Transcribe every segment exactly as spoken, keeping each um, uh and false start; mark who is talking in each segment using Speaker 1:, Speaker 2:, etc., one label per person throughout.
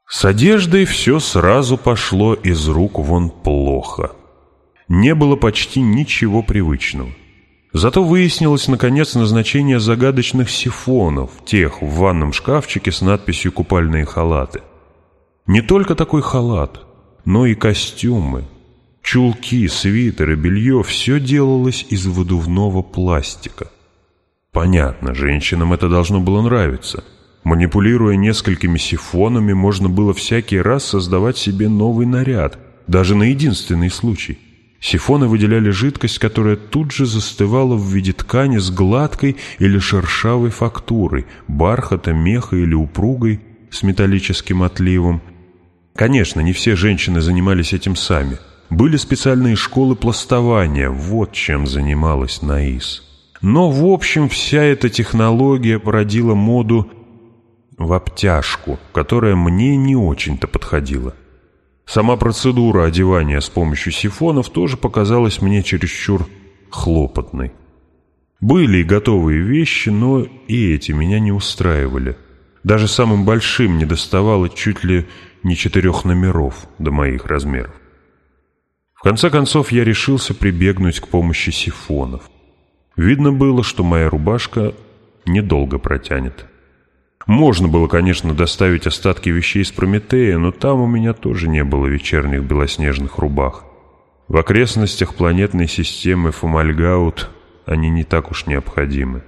Speaker 1: С одеждой все сразу пошло из рук вон плохо. Не было почти ничего привычного. Зато выяснилось, наконец, назначение загадочных сифонов, тех в ванном шкафчике с надписью «Купальные халаты». Не только такой халат, но и костюмы, чулки, свитеры, белье — все делалось из выдувного пластика. Понятно, женщинам это должно было нравиться. Манипулируя несколькими сифонами, можно было всякий раз создавать себе новый наряд, даже на единственный случай. Сифоны выделяли жидкость, которая тут же застывала в виде ткани с гладкой или шершавой фактурой, бархата, меха или упругой с металлическим отливом. Конечно, не все женщины занимались этим сами. Были специальные школы пластования, вот чем занималась Наис. Но, в общем, вся эта технология породила моду в обтяжку, которая мне не очень-то подходила. Сама процедура одевания с помощью сифонов тоже показалась мне чересчур хлопотной. Были и готовые вещи, но и эти меня не устраивали. Даже самым большим недоставало чуть ли не четырех номеров до моих размеров. В конце концов я решился прибегнуть к помощи сифонов. Видно было, что моя рубашка недолго протянет. Можно было, конечно, доставить остатки вещей с Прометея, но там у меня тоже не было вечерних белоснежных рубах. В окрестностях планетной системы Фомальгаут они не так уж необходимы.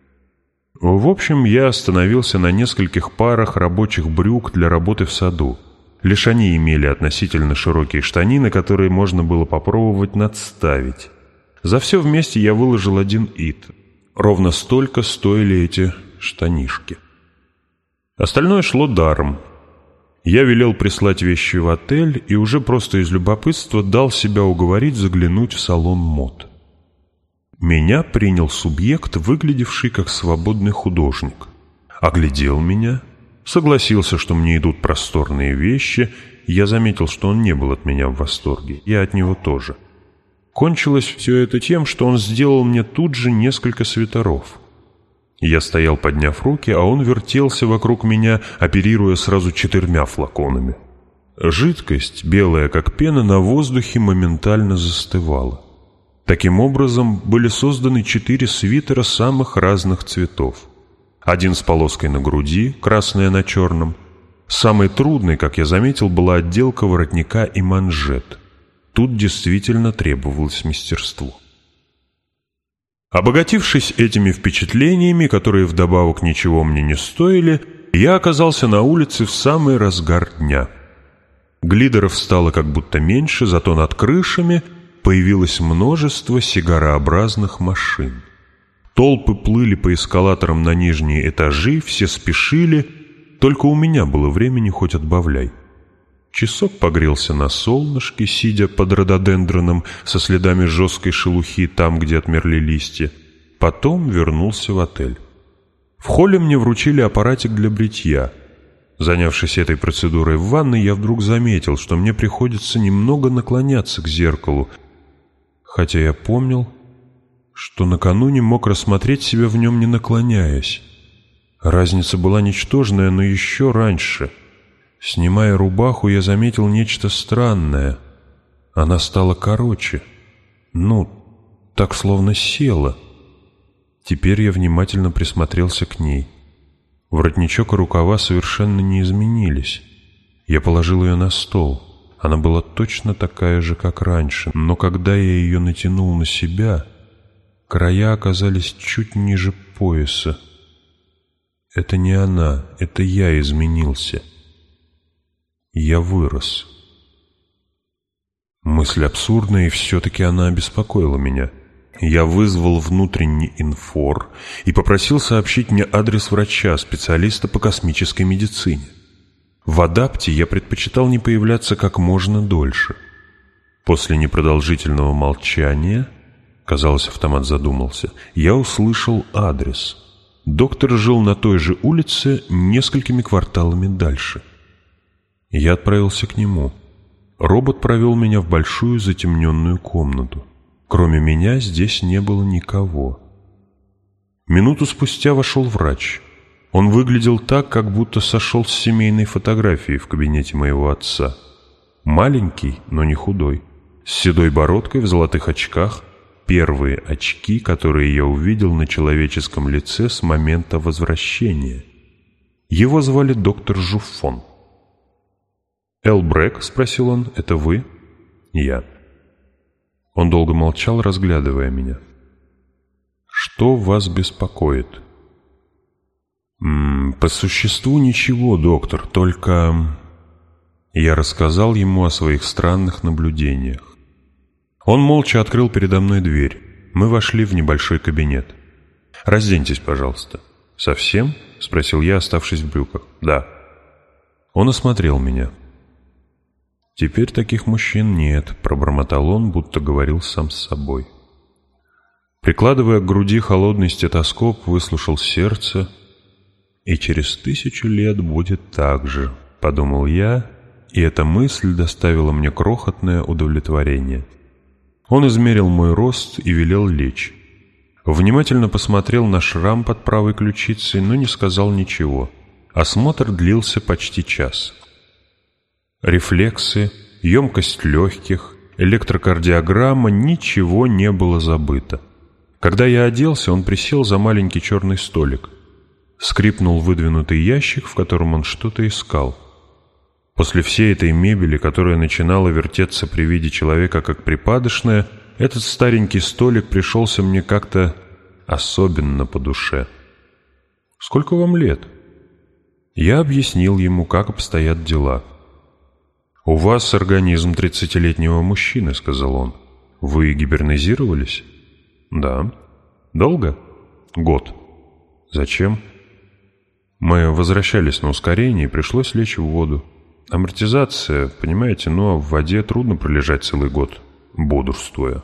Speaker 1: В общем, я остановился на нескольких парах рабочих брюк для работы в саду. Лишь они имели относительно широкие штанины, которые можно было попробовать надставить. За все вместе я выложил один ит. Ровно столько стоили эти штанишки. Остальное шло даром. Я велел прислать вещи в отель и уже просто из любопытства дал себя уговорить заглянуть в салон мод. Меня принял субъект, выглядевший как свободный художник. Оглядел меня, согласился, что мне идут просторные вещи. Я заметил, что он не был от меня в восторге, я от него тоже. Кончилось все это тем, что он сделал мне тут же несколько свитеров. Я стоял, подняв руки, а он вертелся вокруг меня, оперируя сразу четырьмя флаконами. Жидкость, белая как пена, на воздухе моментально застывала. Таким образом, были созданы четыре свитера самых разных цветов. Один с полоской на груди, красная на черном. Самой трудной, как я заметил, была отделка воротника и манжет. Тут действительно требовалось мастерство. Обогатившись этими впечатлениями, которые вдобавок ничего мне не стоили, я оказался на улице в самый разгар дня. Глидеров стало как будто меньше, зато над крышами появилось множество сигарообразных машин. Толпы плыли по эскалаторам на нижние этажи, все спешили, только у меня было времени хоть отбавляй. Часок погрелся на солнышке, сидя под рододендроном со следами жесткой шелухи там, где отмерли листья. Потом вернулся в отель. В холле мне вручили аппаратик для бритья. Занявшись этой процедурой в ванной, я вдруг заметил, что мне приходится немного наклоняться к зеркалу, хотя я помнил, что накануне мог рассмотреть себя в нем не наклоняясь. Разница была ничтожная, но еще раньше. Снимая рубаху, я заметил нечто странное. Она стала короче. Ну, так словно села. Теперь я внимательно присмотрелся к ней. Воротничок и рукава совершенно не изменились. Я положил ее на стол. Она была точно такая же, как раньше, но когда я ее натянул на себя, края оказались чуть ниже пояса. Это не она, это я изменился. Я вырос. Мысль абсурдная, и все-таки она обеспокоила меня. Я вызвал внутренний инфор и попросил сообщить мне адрес врача, специалиста по космической медицине. В адапте я предпочитал не появляться как можно дольше. После непродолжительного молчания, казалось, автомат задумался, я услышал адрес. Доктор жил на той же улице несколькими кварталами дальше. Я отправился к нему. Робот провел меня в большую затемненную комнату. Кроме меня здесь не было никого. Минуту спустя вошел врач. Он выглядел так, как будто сошел с семейной фотографии в кабинете моего отца. Маленький, но не худой, с седой бородкой, в золотых очках, первые очки, которые я увидел на человеческом лице с момента возвращения. Его звали доктор Жуффон. «Эл Брэк?» — спросил он. «Это вы?» «Я». Он долго молчал, разглядывая меня. «Что вас беспокоит?» М -м, «По существу ничего, доктор, только...» Я рассказал ему о своих странных наблюдениях. Он молча открыл передо мной дверь. Мы вошли в небольшой кабинет. «Разденьтесь, пожалуйста». «Совсем?» — спросил я, оставшись в брюках. «Да». Он осмотрел меня. «Теперь таких мужчин нет», — пробормотал он, будто говорил сам с собой. Прикладывая к груди холодный стетоскоп, выслушал сердце. «И через тысячу лет будет так же», — подумал я, и эта мысль доставила мне крохотное удовлетворение. Он измерил мой рост и велел лечь. Внимательно посмотрел на шрам под правой ключицей, но не сказал ничего. Осмотр длился почти час. Рефлексы, емкость легких, электрокардиограмма — ничего не было забыто. Когда я оделся, он присел за маленький черный столик. Скрипнул выдвинутый ящик, в котором он что-то искал. После всей этой мебели, которая начинала вертеться при виде человека как припадочная, этот старенький столик пришелся мне как-то особенно по душе. «Сколько вам лет?» Я объяснил ему, как обстоят дела. «У вас организм тридцатилетнего мужчины», — сказал он. «Вы гибернизировались?» «Да». «Долго?» «Год». «Зачем?» «Мы возвращались на ускорение, и пришлось лечь в воду. Амортизация, понимаете, но в воде трудно пролежать целый год, бодрствуя».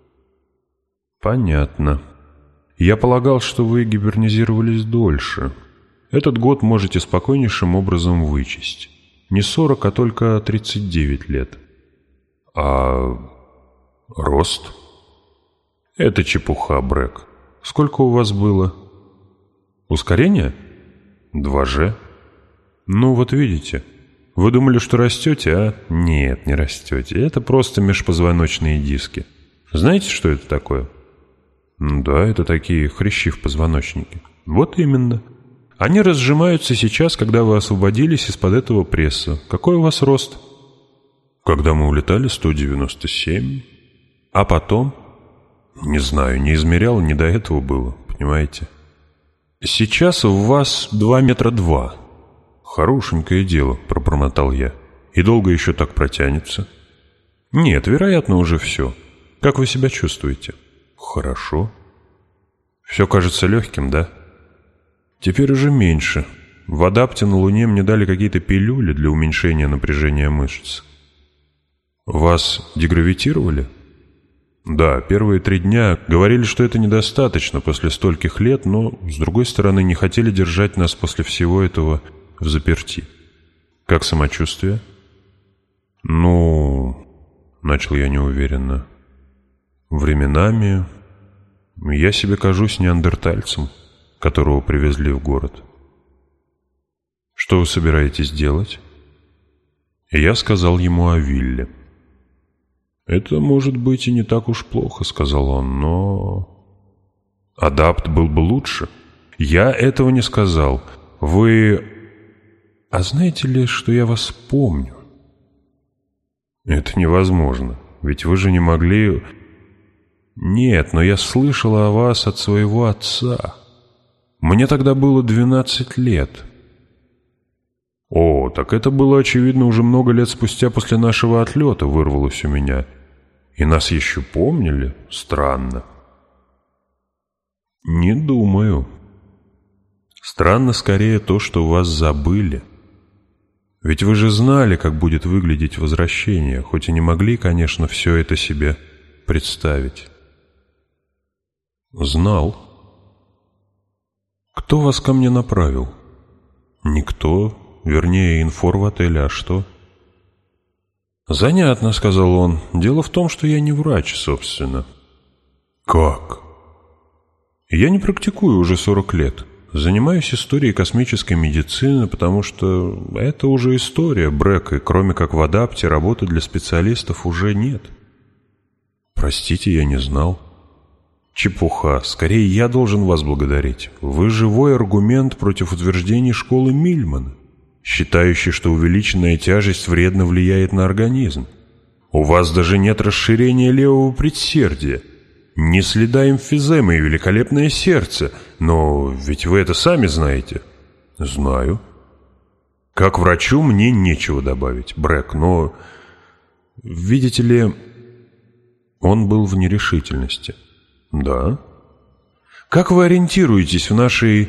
Speaker 1: «Понятно. Я полагал, что вы гибернизировались дольше. Этот год можете спокойнейшим образом вычесть. Не сорок, а только тридцать девять лет». «А рост?» «Это чепуха, Брэк. Сколько у вас было?» «Ускорение?» «Два же». «Ну вот видите. Вы думали, что растете, а?» «Нет, не растете. Это просто межпозвоночные диски. Знаете, что это такое?» «Да, это такие хрящи в позвоночнике». «Вот именно. Они разжимаются сейчас, когда вы освободились из-под этого пресса. Какой у вас рост?» «Когда мы улетали, сто девяносто семь. А потом?» «Не знаю, не измерял, не до этого было, понимаете?» «Сейчас у вас два метра два». «Хорошенькое дело», — пробормотал я. «И долго еще так протянется?» «Нет, вероятно, уже все. Как вы себя чувствуете?» «Хорошо». «Все кажется легким, да?» «Теперь уже меньше. В адапте на Луне мне дали какие-то пилюли для уменьшения напряжения мышц». «Вас дегравитировали?» «Да, первые три дня говорили, что это недостаточно после стольких лет, но, с другой стороны, не хотели держать нас после всего этого взаперти. Как самочувствие?» «Ну...» — начал я неуверенно. «Временами я себе кажусь неандертальцем, которого привезли в город». «Что вы собираетесь делать?» Я сказал ему о вилле. «Это, может быть, и не так уж плохо», — сказал он, — «но...» «Адапт был бы лучше». «Я этого не сказал. Вы... А знаете ли, что я вас помню?» «Это невозможно, ведь вы же не могли...» «Нет, но я слышал о вас от своего отца. Мне тогда было двенадцать лет». «О, так это было, очевидно, уже много лет спустя после нашего отлета», — вырвалось у меня. «И нас еще помнили? Странно». «Не думаю. Странно скорее то, что вас забыли. Ведь вы же знали, как будет выглядеть возвращение, хоть и не могли, конечно, все это себе представить». «Знал». «Кто вас ко мне направил?» «Никто. Вернее, инфор в отеле, а что?» «Занятно», — сказал он. «Дело в том, что я не врач, собственно». «Как?» «Я не практикую уже сорок лет. Занимаюсь историей космической медицины, потому что это уже история, Брэк, и кроме как в Адапте работы для специалистов уже нет. Простите, я не знал. Чепуха. Скорее, я должен вас благодарить. Вы живой аргумент против утверждений школы Мильмана, считающей, что увеличенная тяжесть вредно влияет на организм. У вас даже нет расширения левого предсердия, ни следа эмфиземы и великолепное сердце. Но ведь вы это сами знаете. Знаю. Как врачу мне нечего добавить, Брэк, но, видите ли, он был в нерешительности. Да. Как вы ориентируетесь в нашей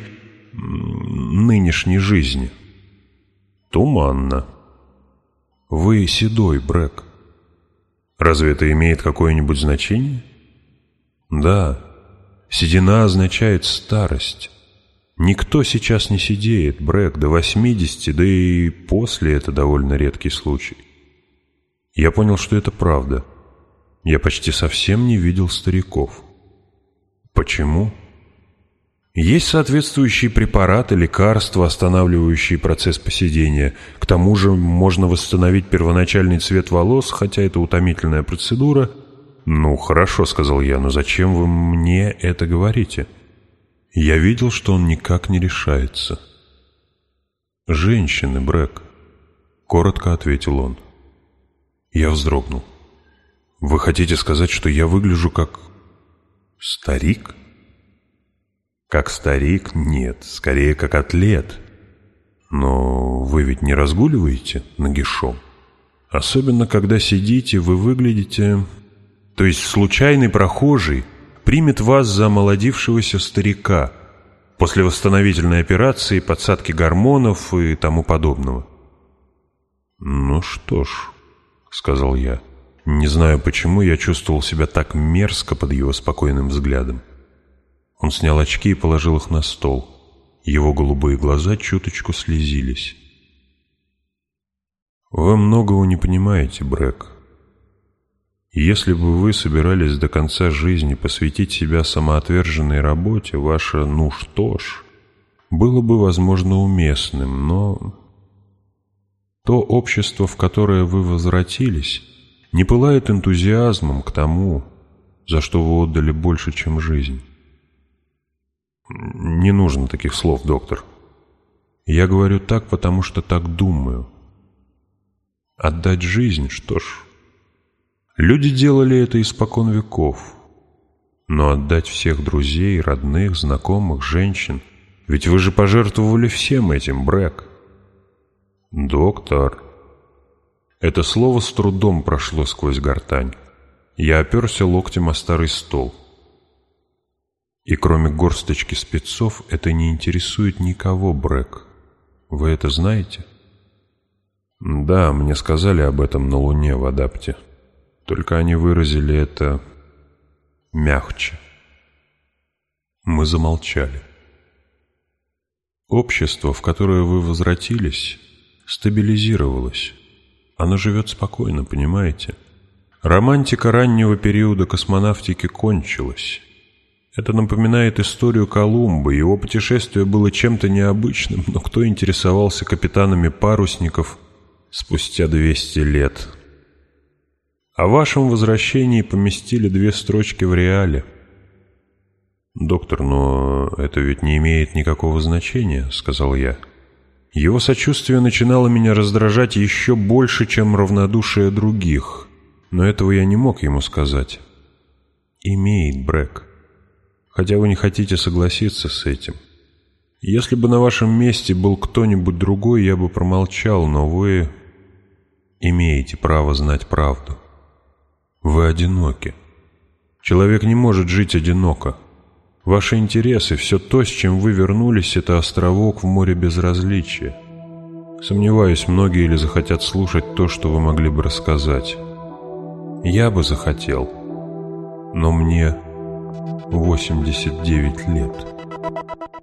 Speaker 1: нынешней жизни? Туманно. Вы седой, Брэк. Разве это имеет какое-нибудь значение? Да. Седина означает старость. Никто сейчас не седеет, Брэк, до восьмидесяти, да и после это довольно редкий случай. Я понял, что это правда. Я почти совсем не видел стариков. Почему? Есть соответствующие препараты, лекарства, останавливающие процесс поседения. К тому же можно восстановить первоначальный цвет волос, хотя это утомительная процедура. «Ну, хорошо», — сказал я, — «но зачем вы мне это говорите?» Я видел, что он никак не решается. «Женщины, Брэк», — коротко ответил он. Я вздрогнул. «Вы хотите сказать, что я выгляжу как... старик?» «Как старик? Нет, скорее как атлет. Но вы ведь не разгуливаете нагишом? Особенно, когда сидите, вы выглядите... То есть случайный прохожий примет вас за омолодившегося старика после восстановительной операции, подсадки гормонов и тому подобного». «Ну что ж», — сказал я, — не знаю почему, я чувствовал себя так мерзко под его спокойным взглядом. Он снял очки и положил их на стол. Его голубые глаза чуточку слезились. «Вы многого не понимаете, Брэк. Если бы вы собирались до конца жизни посвятить себя самоотверженной работе, ваше «ну что ж» было бы, возможно, уместным, но то общество, в которое вы возвратились, не пылает энтузиазмом к тому, за что вы отдали больше, чем жизнь». «Не нужно таких слов, доктор. Я говорю так, потому что так думаю. Отдать жизнь, что ж, люди делали это испокон веков. Но отдать всех друзей, родных, знакомых, женщин, ведь вы же пожертвовали всем этим, Брэк». «Доктор». Это слово с трудом прошло сквозь гортань. Я оперся локтем о старый стол. И кроме горсточки спецов это не интересует никого, Брэк. Вы это знаете? Да, мне сказали об этом на Луне в Адапте. Только они выразили это мягче. Мы замолчали. Общество, в которое вы возвратились, стабилизировалось. Оно живет спокойно, понимаете? Романтика раннего периода космонавтики кончилась. Это напоминает историю Колумба. Его путешествие было чем-то необычным, но кто интересовался капитанами парусников спустя двести лет? О вашем возвращении поместили две строчки в реале. «Доктор, но это ведь не имеет никакого значения», — сказал я. Его сочувствие начинало меня раздражать еще больше, чем равнодушие других, но этого я не мог ему сказать. «Имеет, Брэк. Хотя вы не хотите согласиться с этим. Если бы на вашем месте был кто-нибудь другой, я бы промолчал, но вы имеете право знать правду. Вы одиноки. Человек не может жить одиноко. Ваши интересы, все то, с чем вы вернулись, это островок в море безразличия. Сомневаюсь, многие ли захотят слушать то, что вы могли бы рассказать. Я бы захотел, но мне восемьдесят девять лет».